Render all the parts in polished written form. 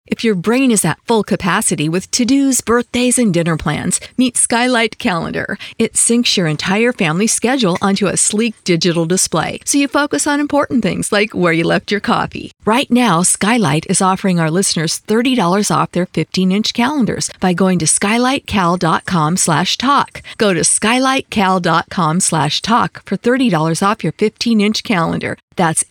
If your brain is at full capacity with to-dos, birthdays, and dinner plans, meet Skylight Calendar. It syncs your entire family's schedule onto a sleek digital display, so you focus on important things like where you left your coffee. Right now, Skylight is offering our listeners $30 off their 15-inch calendars by going to skylightcal.com/talk. Go to skylightcal.com/talk for $30 off your 15-inch calendar. That's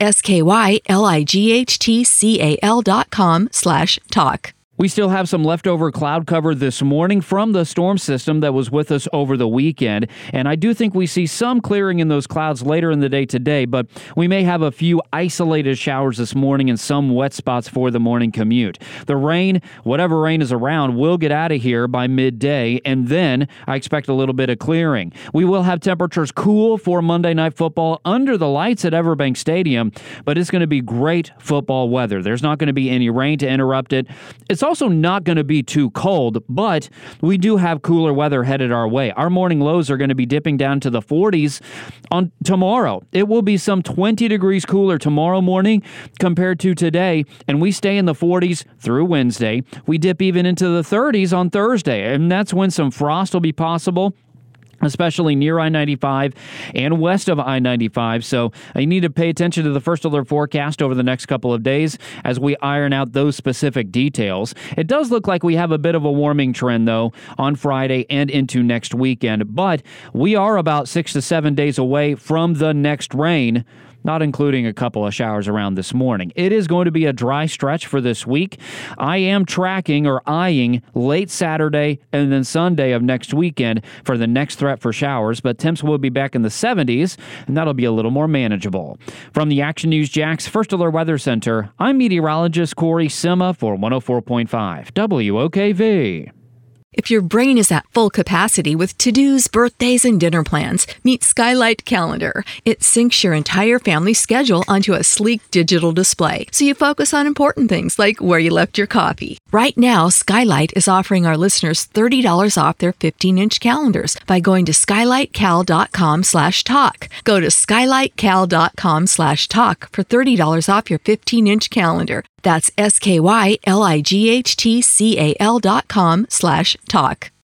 skylightcal.com/talk. We still have some leftover cloud cover this morning from the storm system that was with us over the weekend, and I do think we see some clearing in those clouds later in the day today, but we may have a few isolated showers this morning and some wet spots for the morning commute. The rain, whatever rain is around, will get out of here by midday, and then I expect a little bit of clearing. We will have temperatures cool for Monday Night Football under the lights at Everbank Stadium, but it's going to be great football weather. There's not going to be any rain to interrupt it. It's also not going to be too cold, but we do have cooler weather headed our way. Our morning lows are going to be dipping down to the 40s on tomorrow. It will be some 20 degrees cooler tomorrow morning compared to today, and we stay in the 40s through Wednesday. We dip even into the 30s on Thursday, and that's when some frost will be possible, especially near I-95 and west of I-95. So you need to pay attention to the First Alert forecast over the next couple of days as we iron out those specific details. It does look like we have a bit of a warming trend, though, on Friday and into next weekend. But we are about 6 to 7 days away from the next rain, not including a couple of showers around this morning. It is going to be a dry stretch for this week. I am tracking or eyeing late Saturday and then Sunday of next weekend for the next threat for showers, but temps will be back in the 70s, and that'll be a little more manageable. From the Action News Jax First Alert Weather Center, I'm meteorologist Corey Sima for 104.5 WOKV. If your brain is at full capacity with to-dos, birthdays, and dinner plans, meet Skylight Calendar. It syncs your entire family's schedule onto a sleek digital display, so you focus on important things like where you left your coffee. Right now, Skylight is offering our listeners $30 off their 15-inch calendars by going to skylightcal.com/talk. Go to skylightcal.com/talk for $30 off your 15-inch calendar. That's skylightcal.com/talk.